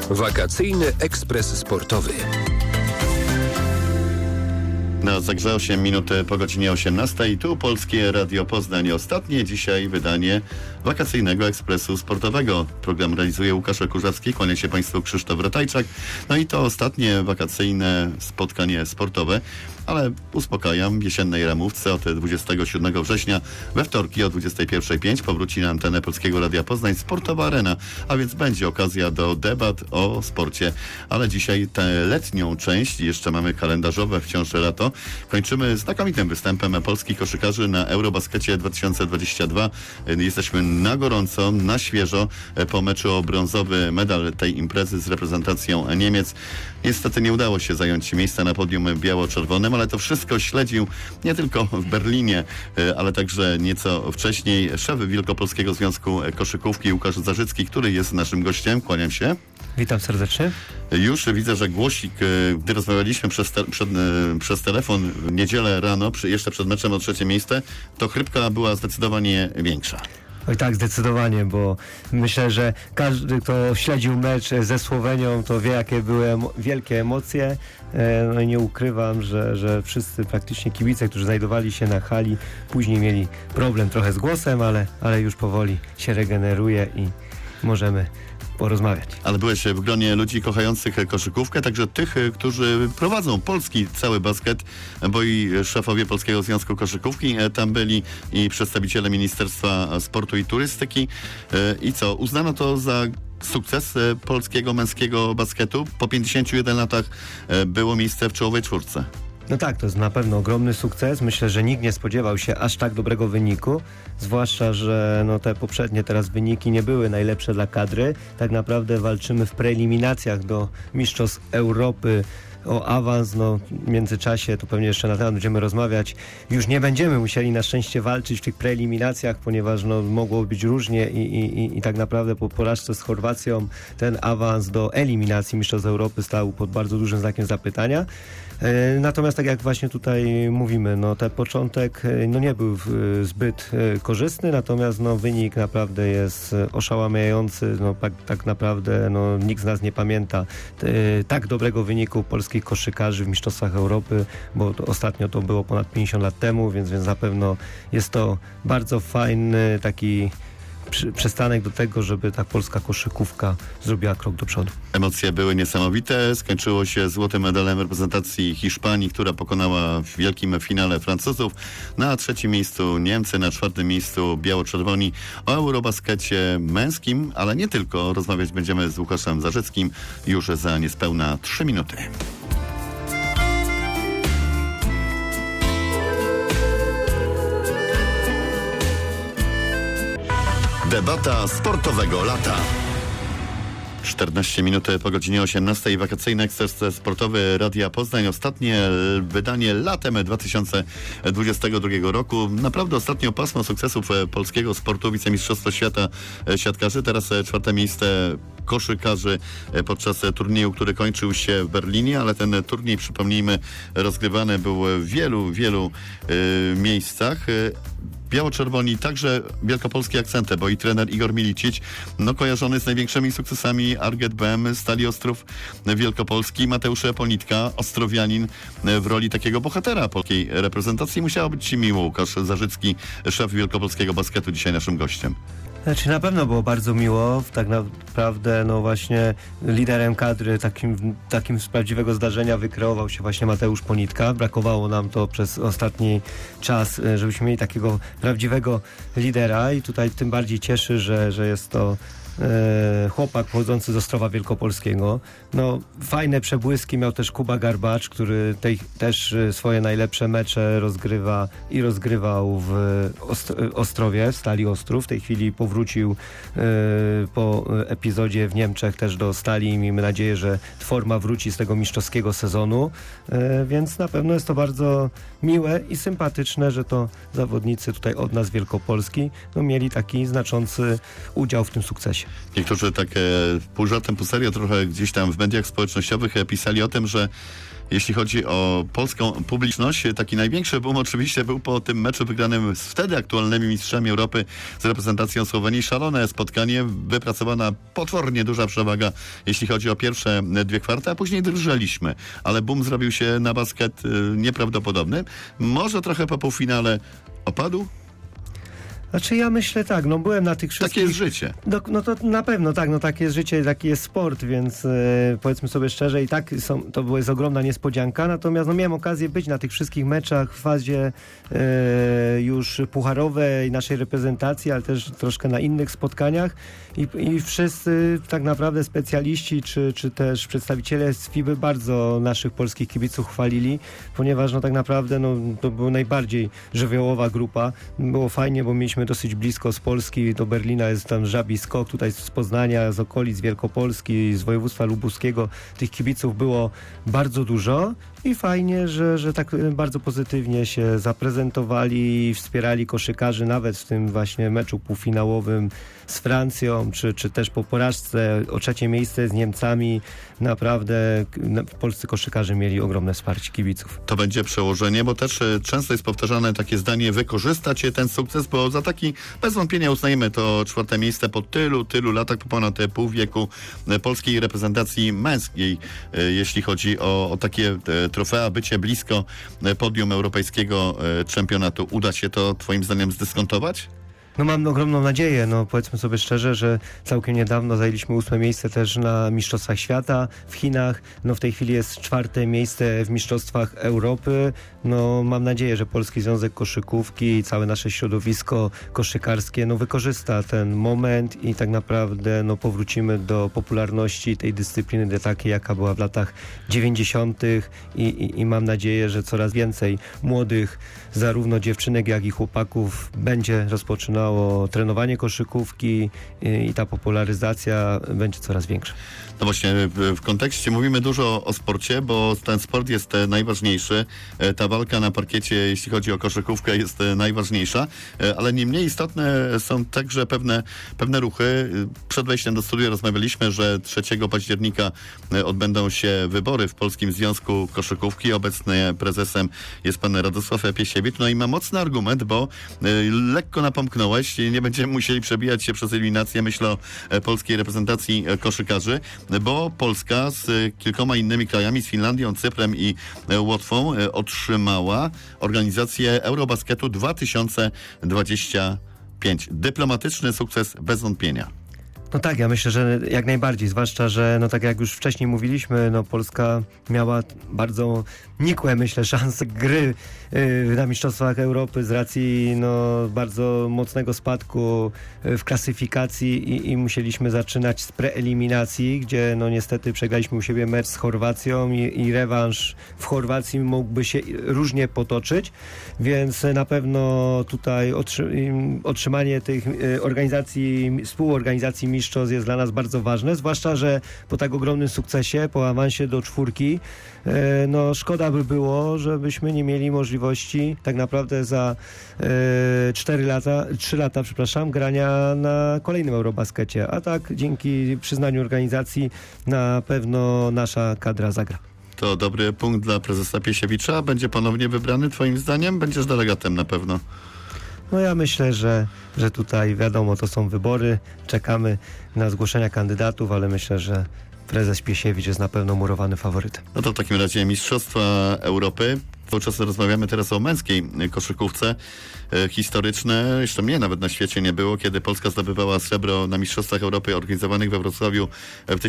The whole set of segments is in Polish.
Wakacyjny ekspres sportowy. Na Zagrze 8 minut po godzinie 18. Tu Polskie Radio Poznań. Ostatnie dzisiaj wydanie wakacyjnego ekspresu sportowego. Program realizuje Łukasz Kurzawski, kłania się Państwu Krzysztof Ratajczak. No i to ostatnie wakacyjne spotkanie sportowe, ale uspokajam, w jesiennej ramówce od 27 września we wtorki o 21:05 powróci na antenę Polskiego Radia Poznań Sportowa Arena, a więc będzie okazja do debat o sporcie. Ale dzisiaj tę letnią część, jeszcze mamy kalendarzowe wciąż lato, kończymy znakomitym występem polskich koszykarzy na Eurobaskecie 2022. Jesteśmy na gorąco, na świeżo po meczu o brązowy medal tej imprezy z reprezentacją Niemiec. Niestety nie udało się zająć miejsca na podium biało-czerwonym, ale to wszystko śledził nie tylko w Berlinie, ale także nieco wcześniej szef Wielkopolskiego Związku Koszykówki Łukasz Zarzycki, który jest naszym gościem. Kłaniam się. Witam serdecznie. Już widzę, że głosik, gdy rozmawialiśmy przez telefon w niedzielę rano, jeszcze przed meczem o trzecie miejsce, to chrypka była zdecydowanie większa. Oj tak, zdecydowanie, bo myślę, że każdy, kto śledził mecz ze Słowenią, to wie, jakie były wielkie emocje. No i nie ukrywam, że wszyscy praktycznie kibice, którzy znajdowali się na hali, później mieli problem trochę z głosem, ale już powoli się regeneruje i możemy porozmawiać. Ale byłeś w gronie ludzi kochających koszykówkę, także tych, którzy prowadzą polski cały basket, bo i szefowie Polskiego Związku Koszykówki tam byli i przedstawiciele Ministerstwa Sportu i Turystyki. I co? Uznano to za sukces polskiego męskiego basketu. Po 51 latach było miejsce w czołowej czwórce. No tak, to jest na pewno ogromny sukces. Myślę, że nikt nie spodziewał się aż tak dobrego wyniku, zwłaszcza, że te poprzednie teraz wyniki nie były najlepsze dla kadry. Tak naprawdę walczymy w preeliminacjach do Mistrzostw Europy o awans. W międzyczasie, to pewnie jeszcze na temat będziemy rozmawiać, już nie będziemy musieli na szczęście walczyć w tych preeliminacjach, ponieważ mogło być różnie i tak naprawdę po porażce z Chorwacją ten awans do eliminacji Mistrzostw Europy stał pod bardzo dużym znakiem zapytania. Natomiast tak jak właśnie tutaj mówimy, ten początek nie był zbyt korzystny, natomiast wynik naprawdę jest oszałamiający. Tak naprawdę nikt z nas nie pamięta tak dobrego wyniku polskich koszykarzy w Mistrzostwach Europy, bo ostatnio to było ponad 50 lat temu, więc na pewno jest to bardzo fajny taki przystanek do tego, żeby ta polska koszykówka zrobiła krok do przodu. Emocje były niesamowite. Skończyło się złotym medalem reprezentacji Hiszpanii, która pokonała w wielkim finale Francuzów. Na trzecim miejscu Niemcy, na czwartym miejscu biało-czerwoni. O Eurobaskecie męskim, ale nie tylko. Rozmawiać będziemy z Łukaszem Zarzyckim już za niespełna 3 minuty. Debata sportowego lata. 14 minut po godzinie 18. Wakacyjny ekspres sportowy Radia Poznań. Ostatnie wydanie latem 2022 roku. Naprawdę ostatnio pasmo sukcesów polskiego sportu. Wicemistrzostwo świata siatkarzy. Teraz czwarte miejsce koszykarzy podczas turnieju, który kończył się w Berlinie, ale ten turniej, przypomnijmy, rozgrywany był w wielu miejscach. Biało-czerwoni, także wielkopolskie akcenty, bo i trener Igor Milicic, kojarzony z największymi sukcesami Arget BM, Stali Ostrów Wielkopolski, Mateusz Ponitka, ostrowianin w roli takiego bohatera polskiej reprezentacji. Musiało być ci miło. Łukasz Zarzycki, szef wielkopolskiego basketu, dzisiaj naszym gościem. Znaczy na pewno było bardzo miło. Tak naprawdę właśnie liderem kadry takim z prawdziwego zdarzenia wykreował się właśnie Mateusz Ponitka. Brakowało nam to przez ostatni czas, żebyśmy mieli takiego prawdziwego lidera i tutaj tym bardziej cieszy, że jest to chłopak pochodzący z Ostrowa Wielkopolskiego. Fajne przebłyski miał też Kuba Garbacz, który też swoje najlepsze mecze rozgrywał w Ostrowie, w Stali Ostrów. W tej chwili powrócił po epizodzie w Niemczech też do Stali i miejmy nadzieję, że forma wróci z tego mistrzowskiego sezonu, więc na pewno jest to bardzo miłe i sympatyczne, że to zawodnicy tutaj od nas Wielkopolski mieli taki znaczący udział w tym sukcesie. Niektórzy tak pół żartem, pół serio trochę gdzieś tam w mediach społecznościowych pisali o tym, że Jeśli chodzi o polską publiczność, taki największy boom oczywiście był po tym meczu wygranym z wtedy aktualnymi mistrzami Europy z reprezentacją Słowenii. Szalone spotkanie, wypracowana potwornie duża przewaga, jeśli chodzi o pierwsze 2 kwarty, a później drżeliśmy. Ale boom zrobił się na basket nieprawdopodobny. Może trochę po półfinale opadł? Znaczy ja myślę tak, no byłem na tych wszystkich... Takie jest życie. No to na pewno tak, no takie jest życie, taki jest sport, więc powiedzmy sobie szczerze i tak to jest ogromna niespodzianka, natomiast no miałem okazję być na tych wszystkich meczach w fazie już pucharowej naszej reprezentacji, ale też troszkę na innych spotkaniach i wszyscy tak naprawdę specjaliści czy też przedstawiciele z FIBA bardzo naszych polskich kibiców chwalili, ponieważ no tak naprawdę no, to była najbardziej żywiołowa grupa. Było fajnie, bo mieliśmy dosyć blisko z Polski, do Berlina jest tam żabi skok, tutaj z Poznania, z okolic Wielkopolski, z województwa lubuskiego. Tych kibiców było bardzo dużo i fajnie, że tak bardzo pozytywnie się zaprezentowali i wspierali koszykarzy nawet w tym właśnie meczu półfinałowym z Francją, czy też po porażce o 3. miejsce z Niemcami. Naprawdę polscy koszykarze mieli ogromne wsparcie kibiców. To będzie przełożenie, bo też często jest powtarzane takie zdanie, wykorzystacie ten sukces, bo za taki bez wątpienia uznajemy to 4. miejsce po tylu latach, po ponad pół wieku polskiej reprezentacji męskiej, jeśli chodzi o takie trofea, bycie blisko podium europejskiego czempionatu. Uda się to twoim zdaniem zdyskontować? No mam ogromną nadzieję, no powiedzmy sobie szczerze, że całkiem niedawno zajęliśmy 8. miejsce też na Mistrzostwach Świata w Chinach, no w tej chwili jest 4. miejsce w Mistrzostwach Europy, no mam nadzieję, że Polski Związek Koszykówki i całe nasze środowisko koszykarskie no wykorzysta ten moment i tak naprawdę no powrócimy do popularności tej dyscypliny takiej, jaka była w latach 90. i mam nadzieję, że coraz więcej młodych, zarówno dziewczynek, jak i chłopaków będzie rozpoczynało trenowanie koszykówki i ta popularyzacja będzie coraz większa. No właśnie, w kontekście mówimy dużo o sporcie, bo ten sport jest najważniejszy. Ta walka na parkiecie, jeśli chodzi o koszykówkę, jest najważniejsza, ale nie mniej istotne są także pewne ruchy. Przed wejściem do studia rozmawialiśmy, że 3 października odbędą się wybory w Polskim Związku Koszykówki. Obecnie prezesem jest pan Radosław Piesiewicz. No i ma mocny argument, bo lekko napomknąłeś, nie będziemy musieli przebijać się przez eliminację, myślę o polskiej reprezentacji koszykarzy, bo Polska z kilkoma innymi krajami, z Finlandią, Cyprem i Łotwą otrzymała organizację Eurobasketu 2025. Dyplomatyczny sukces bez wątpienia. No tak, ja myślę, że jak najbardziej, zwłaszcza, że no tak jak już wcześniej mówiliśmy, no Polska miała bardzo nikłe, myślę, szanse gry na Mistrzostwach Europy z racji no bardzo mocnego spadku w klasyfikacji i musieliśmy zaczynać z preeliminacji, gdzie no niestety przegraliśmy u siebie mecz z Chorwacją i rewanż w Chorwacji mógłby się różnie potoczyć, więc na pewno tutaj otrzymanie tych współorganizacji mistrzostw jest dla nas bardzo ważne, zwłaszcza, że po tak ogromnym sukcesie, po awansie do 4, no szkoda by było, żebyśmy nie mieli możliwości tak naprawdę za 3 lata, grania na kolejnym Eurobaskecie, a tak dzięki przyznaniu organizacji na pewno nasza kadra zagra. To dobry punkt dla prezesa Piesiewicza. Będzie ponownie wybrany twoim zdaniem? Będziesz delegatem na pewno. No ja myślę, że tutaj wiadomo, to są wybory, czekamy na zgłoszenia kandydatów, ale myślę, że prezes Piesiewicz jest na pewno murowany faworytem. No to w takim razie Mistrzostwa Europy. Cały czas rozmawiamy teraz o męskiej koszykówce. Historyczne, jeszcze mnie nawet na świecie nie było, kiedy Polska zdobywała srebro na Mistrzostwach Europy organizowanych we Wrocławiu w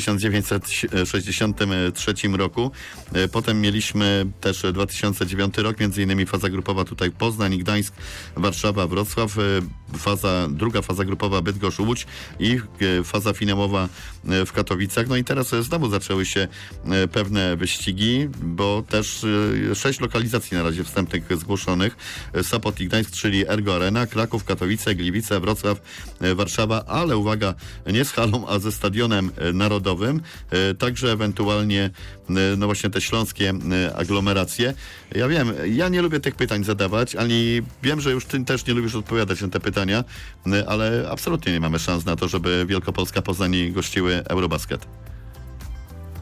1963 roku. Potem mieliśmy też 2009 rok, między innymi faza grupowa tutaj Poznań, Gdańsk, Warszawa, Wrocław, druga faza grupowa Bydgoszcz, Łódź i faza finałowa w Katowicach. No i teraz znowu zaczęły się pewne wyścigi, bo też 6 lokalizacji na razie wstępnych zgłoszonych. Sopot i Gdańsk, czyli Ergo Arena, Kraków, Katowice, Gliwice, Wrocław, Warszawa, ale uwaga, nie z halą, a ze stadionem narodowym, także ewentualnie no właśnie te śląskie aglomeracje. Ja wiem, ja nie lubię tych pytań zadawać, ani wiem, że już ty też nie lubisz odpowiadać na te pytania, ale absolutnie nie mamy szans na to, żeby Wielkopolska, Poznań gościły Eurobasket.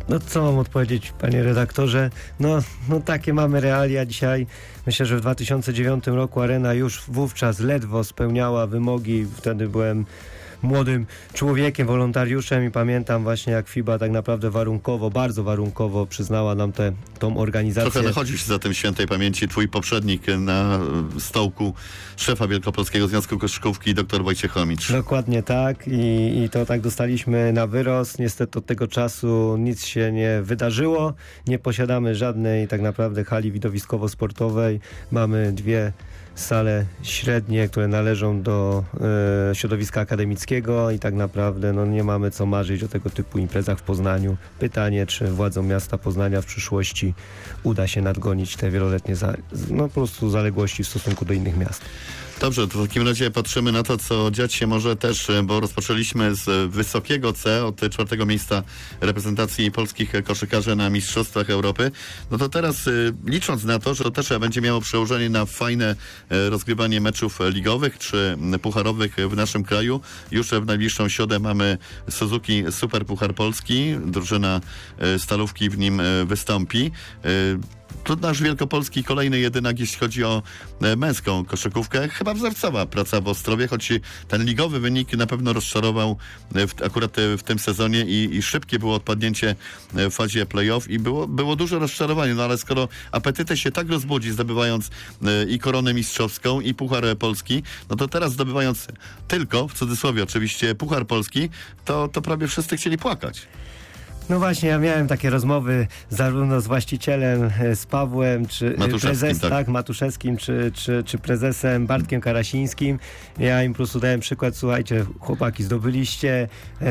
No co mam odpowiedzieć, panie redaktorze? No takie mamy realia dzisiaj. Myślę, że w 2009 roku Arena już wówczas ledwo spełniała wymogi. Wtedy byłem młodym człowiekiem, wolontariuszem i pamiętam właśnie, jak FIBA tak naprawdę warunkowo, bardzo warunkowo przyznała nam tą organizację. Trochę nachodzisz za tym świętej pamięci twój poprzednik na stołku szefa Wielkopolskiego Związku Koszykówki, dr Wojciech Chomicz. Dokładnie tak i to tak dostaliśmy na wyrost. Niestety od tego czasu nic się nie wydarzyło. Nie posiadamy żadnej tak naprawdę hali widowiskowo-sportowej. Mamy 2 sale średnie, które należą do środowiska akademickiego i tak naprawdę nie mamy co marzyć o tego typu imprezach w Poznaniu. Pytanie, czy władzom miasta Poznania w przyszłości uda się nadgonić te wieloletnie po prostu zaległości w stosunku do innych miast. Dobrze, to w takim razie patrzymy na to, co dziać się może też, bo rozpoczęliśmy z wysokiego C, od 4. miejsca reprezentacji polskich koszykarzy na Mistrzostwach Europy. No to teraz licząc na to, że to też będzie miało przełożenie na fajne rozgrywanie meczów ligowych czy pucharowych w naszym kraju. Już w najbliższą środę mamy Suzuki Super Puchar Polski. Drużyna Stalówki w nim wystąpi. To nasz wielkopolski kolejny jedynak, jeśli chodzi o męską koszykówkę. Chyba wzorcowa praca w Ostrowie, choć ten ligowy wynik na pewno rozczarował akurat w tym sezonie i szybkie było odpadnięcie w fazie play-off i było duże rozczarowanie. No ale skoro apetytę się tak rozbudzi, zdobywając i koronę mistrzowską, i Puchar Polski, no to teraz zdobywając tylko, w cudzysłowie oczywiście, Puchar Polski, to prawie wszyscy chcieli płakać. No właśnie, ja miałem takie rozmowy zarówno z właścicielem, z Pawłem, czy Matuszewskim, czy prezesem Bartkiem Karasińskim. Ja im po prostu dałem przykład, słuchajcie, chłopaki, zdobyliście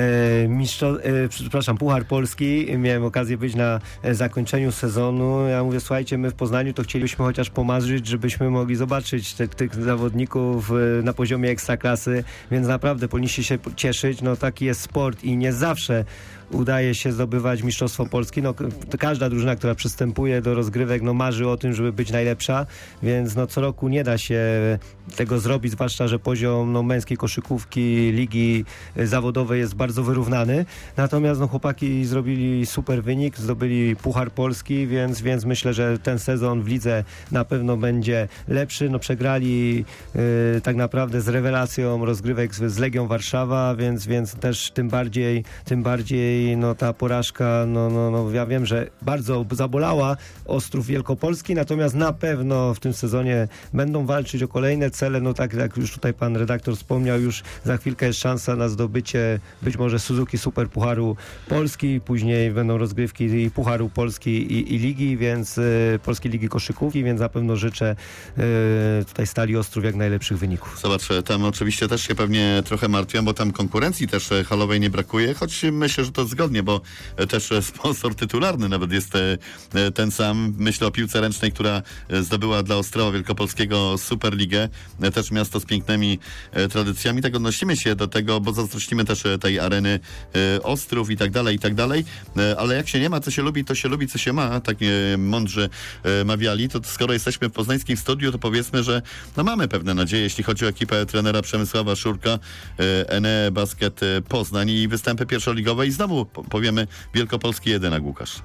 Puchar Polski. Miałem okazję być na zakończeniu sezonu. Ja mówię, słuchajcie, my w Poznaniu to chcieliśmy chociaż pomarzyć, żebyśmy mogli zobaczyć tych zawodników na poziomie ekstraklasy, więc naprawdę powinniście się cieszyć. No taki jest sport i nie zawsze udaje się zdobywać Mistrzostwo Polski. To każda drużyna, która przystępuje do rozgrywek, marzy o tym, żeby być najlepsza, więc co roku nie da się tego zrobić, zwłaszcza, że poziom męskiej koszykówki ligi zawodowej jest bardzo wyrównany. Natomiast chłopaki zrobili super wynik, zdobyli Puchar Polski, więc myślę, że ten sezon w lidze na pewno będzie lepszy. Przegrali tak naprawdę z rewelacją rozgrywek z Legią Warszawa, więc też tym bardziej ta porażka, ja wiem, że bardzo zabolała Ostrów Wielkopolski, natomiast na pewno w tym sezonie będą walczyć o kolejne cele. Tak jak już tutaj pan redaktor wspomniał, już za chwilkę jest szansa na zdobycie być może Suzuki Super Pucharu Polski, później będą rozgrywki i Pucharu Polski i Ligi, więc Polskiej Ligi Koszykówki, więc na pewno życzę tutaj Stali Ostrów jak najlepszych wyników. Zobacz, tam oczywiście też się pewnie trochę martwią, bo tam konkurencji też halowej nie brakuje, choć myślę, że to zgodnie, bo też sponsor tytularny nawet jest ten sam. Myślę o piłce ręcznej, która zdobyła dla Ostrowa Wielkopolskiego Superligę. Też miasto z pięknymi tradycjami. Tak odnosimy się do tego, bo zazdrościmy też tej Areny Ostrów i tak dalej. Ale jak się nie ma, co się lubi, co się ma. Tak mądrzy mawiali. To skoro jesteśmy w poznańskim studiu, to powiedzmy, że mamy pewne nadzieje, jeśli chodzi o ekipę trenera Przemysława Szurka, Ene Basket Poznań i występy pierwszoligowe i znowu powiemy wielkopolski jedynak, Łukasz.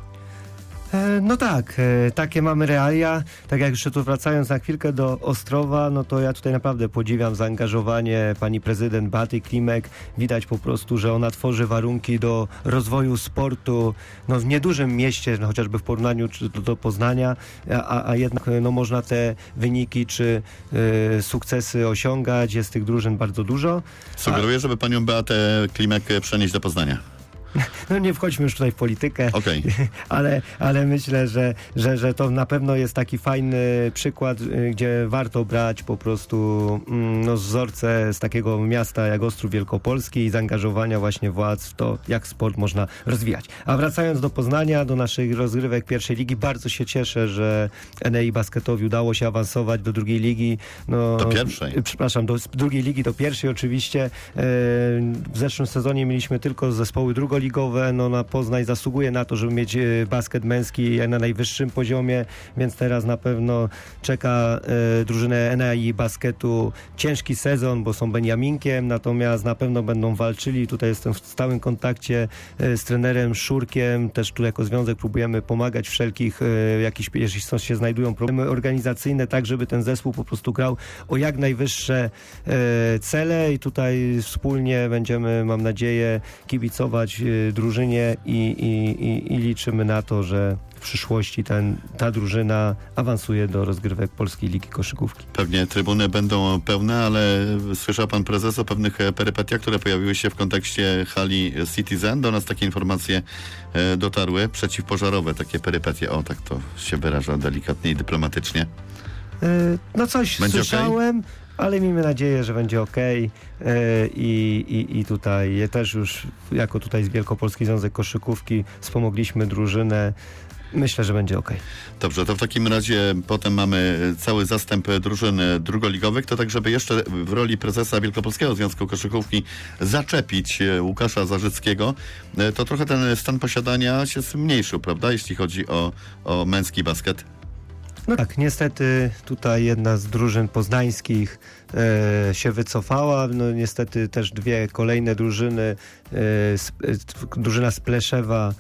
Takie mamy realia. Tak jak jeszcze tu wracając na chwilkę do Ostrowa, to ja tutaj naprawdę podziwiam zaangażowanie pani prezydent Beaty Klimek. Widać po prostu, że ona tworzy warunki do rozwoju sportu w niedużym mieście, chociażby w porównaniu do Poznania, a jednak można te wyniki czy sukcesy osiągać. Jest tych drużyn bardzo dużo. Sugeruję, żeby panią Beatę Klimek przenieść do Poznania. Nie wchodźmy już tutaj w politykę, okay. ale myślę, że to na pewno jest taki fajny przykład, gdzie warto brać po prostu wzorce z takiego miasta jak Ostrów Wielkopolski i zaangażowania właśnie władz w to, jak sport można rozwijać. A wracając do Poznania, do naszych rozgrywek pierwszej ligi, bardzo się cieszę, że Enei Basketowi udało się awansować do drugiej ligi. Do pierwszej? Do drugiej ligi, do pierwszej oczywiście. W zeszłym sezonie mieliśmy tylko zespoły drugoligowego, drugoligowe. No, na Poznań zasługuje na to, żeby mieć basket męski na najwyższym poziomie, więc teraz na pewno czeka drużynę Enei Basketu ciężki sezon, bo są Beniaminkiem, natomiast na pewno będą walczyli. Tutaj jestem w stałym kontakcie z trenerem Szurkiem, też tu jako związek próbujemy pomagać wszelkich, jeśli się znajdują problemy organizacyjne, tak żeby ten zespół po prostu grał o jak najwyższe cele i tutaj wspólnie będziemy, mam nadzieję, kibicować drużynie i liczymy na to, że w przyszłości ta drużyna awansuje do rozgrywek Polskiej Ligi Koszykówki. Pewnie trybuny będą pełne, ale słyszał pan prezes o pewnych perypetiach, które pojawiły się w kontekście hali Citizen. Do nas takie informacje dotarły, przeciwpożarowe takie perypetie. O, tak to się wyraża delikatnie i dyplomatycznie. No coś będzie słyszałem, okay? Ale miejmy nadzieję, że będzie okej. I tutaj też już jako tutaj z Wielkopolski Związek Koszykówki wspomogliśmy drużynę. Myślę, że będzie okej. Dobrze, to w takim razie potem mamy cały zastęp drużyn drugoligowych, to tak, żeby jeszcze w roli prezesa Wielkopolskiego Związku Koszykówki zaczepić Łukasza Zarzyckiego, to trochę ten stan posiadania się zmniejszył, prawda, jeśli chodzi o męski basket? No tak, niestety tutaj jedna z drużyn poznańskich się wycofała. No niestety też dwie kolejne drużyny, drużyna z Pleszewa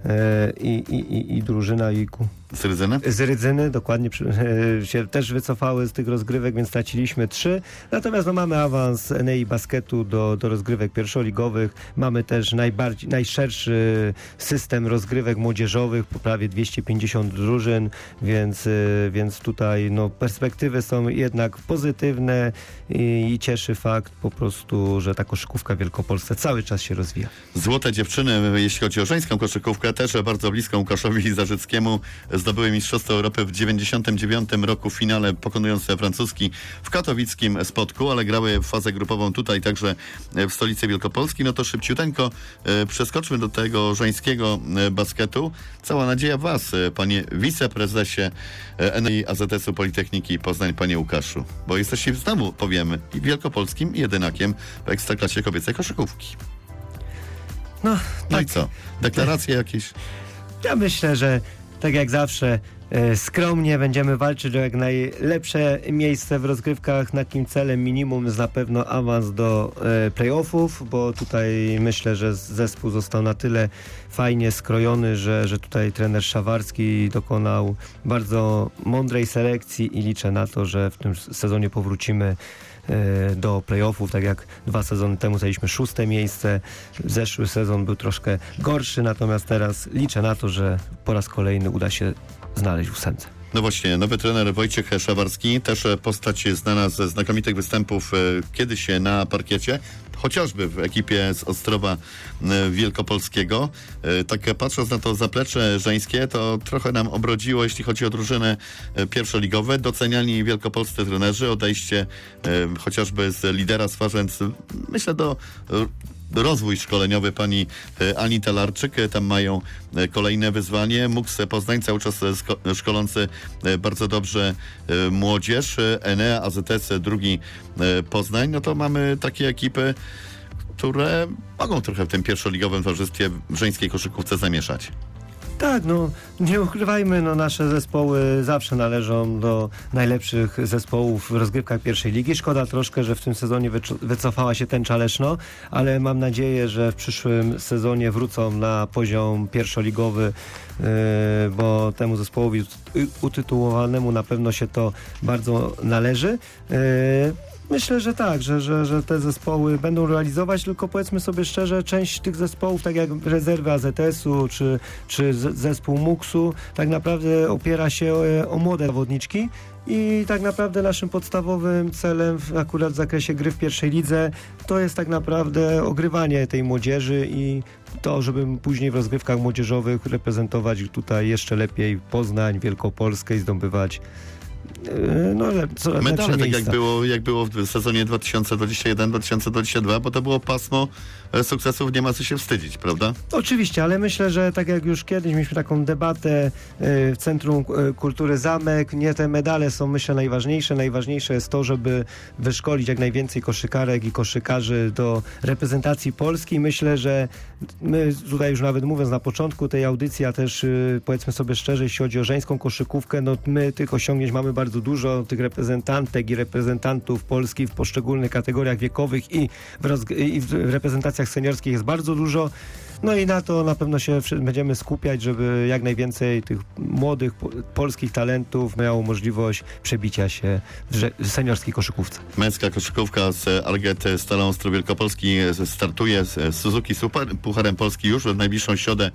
i drużyna z Rydzyny? Z Rydzyny, dokładnie, się też wycofały z tych rozgrywek, więc straciliśmy 3. Natomiast no, mamy awans Enei Basketu do rozgrywek pierwszoligowych. Mamy też najszerszy system rozgrywek młodzieżowych, po prawie 250 drużyn, więc tutaj no, perspektywy są jednak pozytywne i cieszy fakt po prostu, że ta koszykówka w Wielkopolsce cały czas się rozwija. Złote dziewczyny, jeśli chodzi o żeńską koszykówkę, też bardzo blisko Łukaszowi Zarzyckiemu, zdobyły Mistrzostwo Europy w 1999 roku w finale, pokonując francuski w katowickim Spodku, ale grały w fazę grupową tutaj także w stolicy Wielkopolski. No to szybciuteńko przeskoczmy do tego żeńskiego basketu. Cała nadzieja w was, panie wiceprezesie Enei AZS-u Politechniki Poznań, panie Łukaszu, bo jesteście znowu, powiemy, i wielkopolskim jedynakiem w Ekstraklasie kobiecej koszykówki. No i co? Deklaracje jakieś? Ja myślę, że tak jak zawsze skromnie będziemy walczyć o jak najlepsze miejsce w rozgrywkach. Takim celem minimum jest na pewno awans do playoffów, bo tutaj myślę, że zespół został na tyle fajnie skrojony, że tutaj trener Szawarski dokonał bardzo mądrej selekcji i liczę na to, że w tym sezonie powrócimy do playoffów, tak jak 2 sezony temu zajęliśmy 6. miejsce. Zeszły sezon był troszkę gorszy, natomiast teraz liczę na to, że po raz kolejny uda się znaleźć w 8. No właśnie, nowy trener Wojciech Szawarski, też postać znana ze znakomitych występów kiedyś na parkiecie, chociażby w ekipie z Ostrowa Wielkopolskiego. Tak patrząc na to zaplecze żeńskie, to trochę nam obrodziło, jeśli chodzi o drużyny pierwszoligowe. Doceniani wielkopolscy trenerzy, odejście chociażby z lidera Swarzędz, myślę do rozwój szkoleniowy pani Ani Talarczyk. Tam mają kolejne wyzwanie. MUKS Poznań cały czas szkolący bardzo dobrze młodzież. Enea, AZS, drugi Poznań. No to mamy takie ekipy, które mogą trochę w tym pierwszoligowym towarzystwie w żeńskiej koszykówce zamieszać. Tak, no nie ukrywajmy, no nasze zespoły zawsze należą do najlepszych zespołów w rozgrywkach pierwszej ligi. Szkoda troszkę, że w tym sezonie wycofała się Tęcza Leszno, ale mam nadzieję, że w przyszłym sezonie wrócą na poziom pierwszoligowy, bo temu zespołowi utytułowanemu na pewno się to bardzo należy. Myślę, że tak, że te zespoły będą realizować, tylko powiedzmy sobie szczerze, część tych zespołów, tak jak rezerwy AZS-u czy zespół MUKS-u, tak naprawdę opiera się o młode zawodniczki i tak naprawdę naszym podstawowym celem akurat w zakresie gry w pierwszej lidze to jest tak naprawdę ogrywanie tej młodzieży i to, żeby później w rozgrywkach młodzieżowych reprezentować tutaj jeszcze lepiej Poznań, Wielkopolskę i zdobywać Medale, tak jak było w sezonie 2021-2022, bo to było pasmo sukcesów, nie ma co się wstydzić, prawda? Oczywiście, ale myślę, że tak jak już kiedyś mieliśmy taką debatę w Centrum Kultury Zamek, nie te medale są, myślę, najważniejsze. Najważniejsze jest to, żeby wyszkolić jak najwięcej koszykarek i koszykarzy do reprezentacji Polski. Myślę, że my tutaj już nawet mówiąc na początku tej audycji, a też powiedzmy sobie szczerze, jeśli chodzi o żeńską koszykówkę, no my tych osiągnięć mamy bardzo dużo, tych reprezentantek i reprezentantów Polski w poszczególnych kategoriach wiekowych i w reprezentacjach seniorskich jest bardzo dużo. No i na to na pewno się będziemy skupiać, żeby jak najwięcej tych młodych polskich talentów miało możliwość przebicia się w seniorskiej koszykówce. Męska koszykówka z Alget Stalą Ostrów Wielkopolski startuje z Suzuki Super Pucharem Polski już w najbliższą środę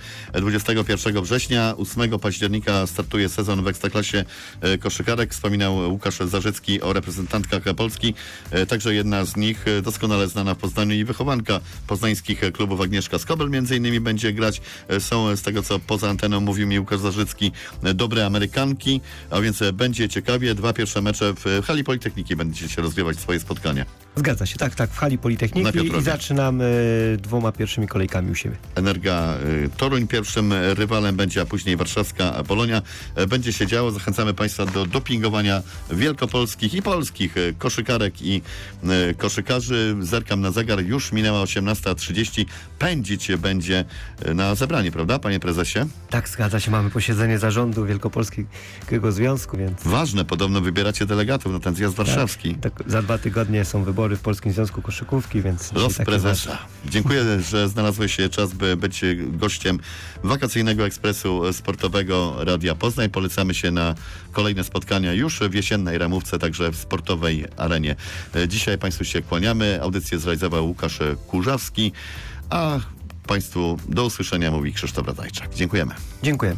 21 września. 8 października startuje sezon w Ekstraklasie koszykarek. Wspominał Łukasz Zarzycki o reprezentantkach Polski. Także jedna z nich doskonale znana w Poznaniu i wychowanka poznańskich klubów Agnieszka Skobel między innymi będzie grać. Są z tego, co poza anteną mówił mi Łukasz Zarzycki, dobre Amerykanki, a więc będzie ciekawie. 2 pierwsze mecze w hali Politechniki będziecie się rozgrywać swoje spotkania. Zgadza się, tak, w hali Politechniki i zaczynamy 2 pierwszymi kolejkami u siebie. Energa Toruń pierwszym rywalem będzie, a później warszawska Polonia. Będzie się działo. Zachęcamy Państwa do dopingowania wielkopolskich i polskich koszykarek i koszykarzy. Zerkam na zegar, już minęła 18:30. Pędzić będzie na zebranie, prawda, panie prezesie? Tak, zgadza się. Mamy posiedzenie zarządu Wielkopolskiego Związku, więc... Ważne, podobno wybieracie delegatów na ten zjazd warszawski. Tak, za 2 tygodnie są wybory w Polskim Związku Koszykówki, więc... Los prezesa. Dziękuję, że znalazłeś czas, by być gościem wakacyjnego ekspresu sportowego Radia Poznań. Polecamy się na kolejne spotkania już w jesiennej ramówce, także w sportowej arenie. Dzisiaj Państwu się kłaniamy. Audycję zrealizował Łukasz Kurzawski, a Państwu do usłyszenia mówi Krzysztof Radajczak. Dziękujemy. Dziękuję.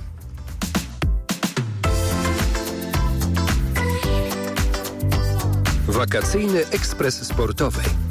Wakacyjny ekspres sportowy.